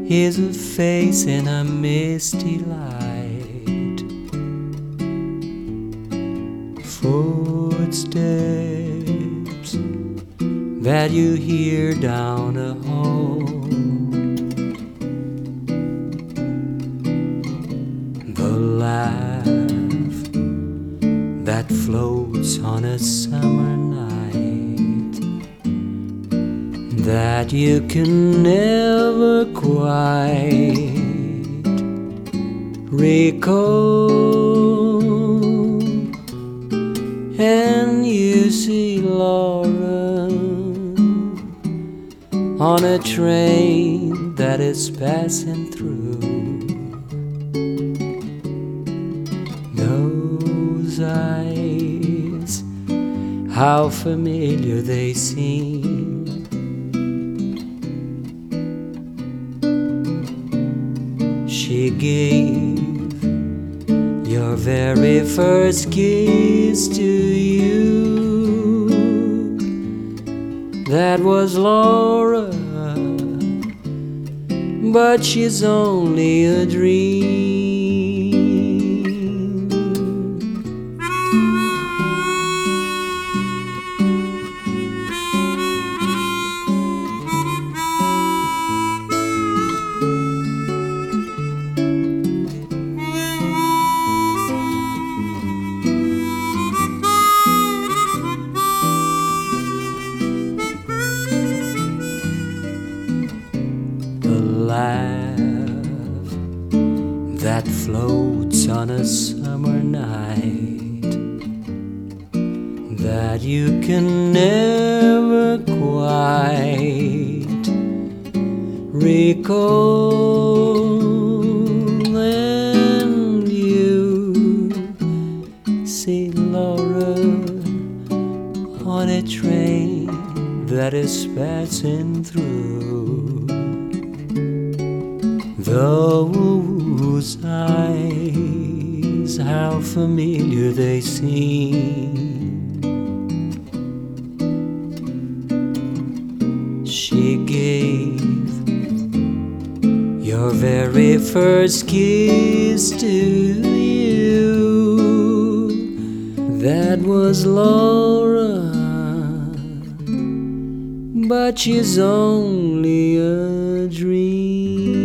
is a face in a misty light, footsteps that you hear down a hall, the laugh that floats on a summer night that you can never quite recall. And you see Laura on a train that is passing through. Those eyes, how familiar they seem. She gave your very first kiss to you. That was Laura, but she's only a dream. Laugh that floats on a summer night that you can never quite recall. And you see Laura on a train that is passing through. Those eyes, how familiar they seem. She gave your very first kiss to you. That was Laura, but she's only a dream.